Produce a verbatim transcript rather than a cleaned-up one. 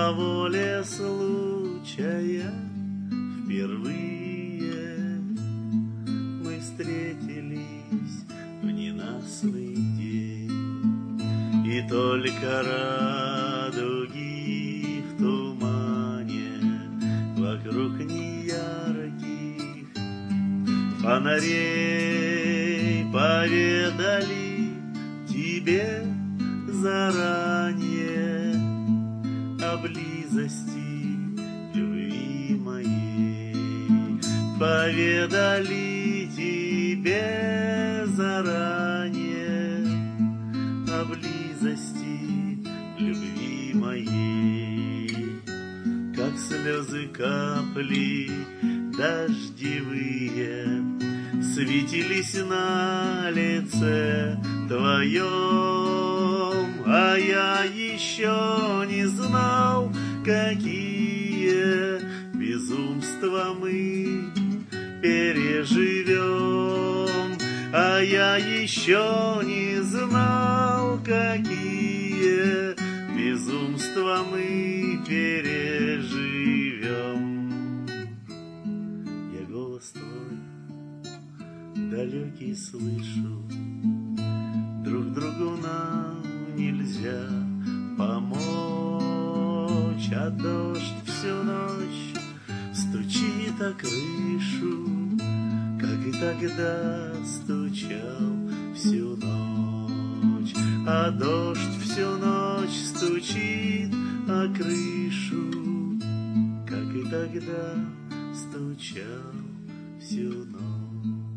по воле случая впервые мы встретились в ненастный день, и только радуги в тумане вокруг неярких фонарей поведали тебе заранее о близости любви моей, поведали тебе заранее о близости любви моей, как слезы капли дождевые светились на лице твоем, а я еще не знал, какие безумства мы переживем, а я еще не знал, какие безумства мы переживем. Я голос твой далекий слышу, друг другу нам нельзя помочь, а дождь всю ночь стучит о крышу, как и тогда стучал всю ночь, а дождь всю ночь стучит о крышу, как и тогда стучал всю ночь.